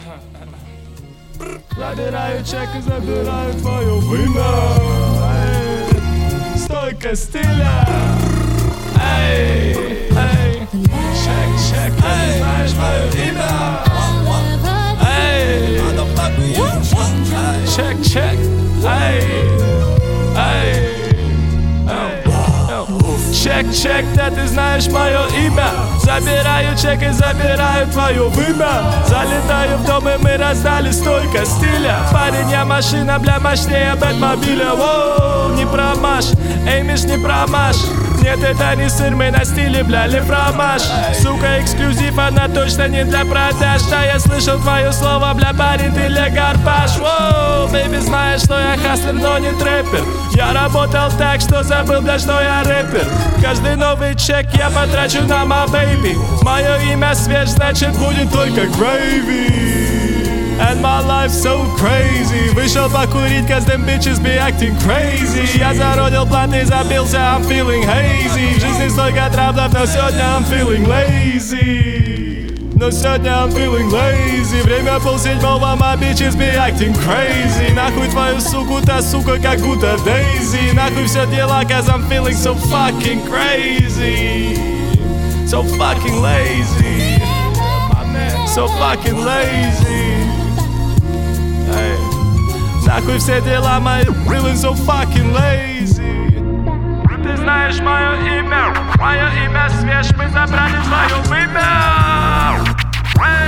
Забираю чек и забираю твое вымя. Стойка стиля. Эй, эй, чек, ты знаешь мое имя. Эй, чек, эй, эй. Чек, да ты знаешь мое имя. Забираю чек и забираю твое вымя. Залетаю в дом и мы раздали столько стиля. Парень, я машина, бля, мощнее Бэтмобиля. Воу, не промажь, эй, Миш, не промажь. Нет, это не сыр, мы на стиле, бля, лефромаж. Сука, эксклюзив, она точно не для продаж. Да, я слышал твое слово, бля, парень, ты легарпаш. Воу, бэйби, знаешь, что я хаслер, но не трэпер. Я работал так, что забыл, бля, что я рэпер. Каждый новый чек я потрачу на my baby. Мое имя свеж, значит будет только gravy. And my life so crazy. Вышел покурить, cause them bitches be acting crazy. Я зародил план и забился, I'm feeling hazy. В жизни столько траблов, но сегодня I'm feeling lazy. Но сегодня I'm feeling lazy. Время 6:30, my bitches be acting crazy. Нахуй твою суку, та сука как будто Дейзи. Нахуй все дела, cause I'm feeling so fucking crazy. So fucking lazy. So fucking lazy. Hey. Нахуй все дела мои, feeling so fucking lazy. Ты знаешь мое имя свеж, мы забрали твое вымя.